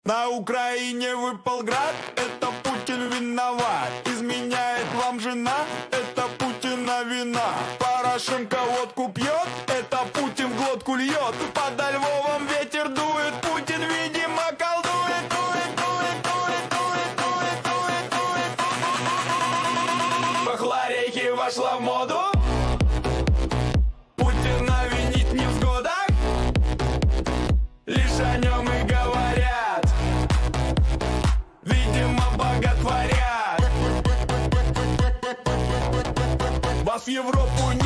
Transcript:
На Украине выпал град, это Путин виноват. Изменяет вам жена, это Путина вина. Порошенко водку пьет, это Путин в глотку льет. Подо Львовом ветер дует, Путин, видимо, колдует. Бахларейки вошла в моду. Путина винить не в сгодах, лишь о нем и говорят, видимо, боготворят. Вас в Европу не